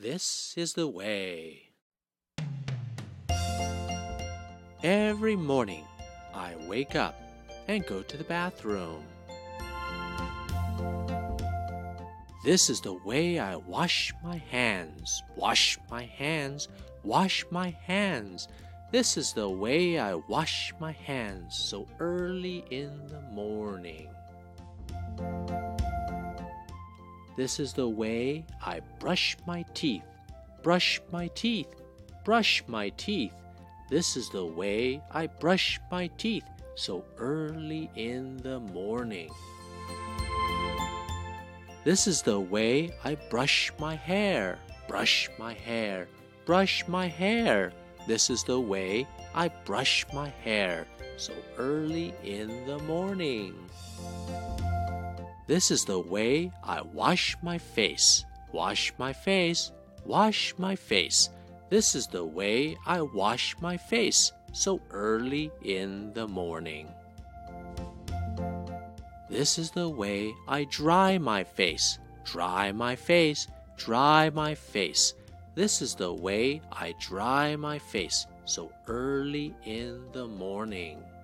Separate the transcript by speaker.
Speaker 1: This is the way. Every morning, I wake up and go to the bathroom. This is the way I wash my hands. Wash my hands. Wash my hands. This is the way I wash my hands so early in the morning. This is the way I brush my teeth. Brush my teeth. Brush my teeth. This is the way I brush my teeth so early in the morning. This is the way I brush my hair. Brush my hair. Brush my hair. This is the way I brush my hair so early in the morning. This is the way I wash my face. Wash my face. Wash my face. This is the way I wash my face so early in the morning. This is the way I dry my face. Dry my face. Dry my face. This is the way I dry my face so early in the morning.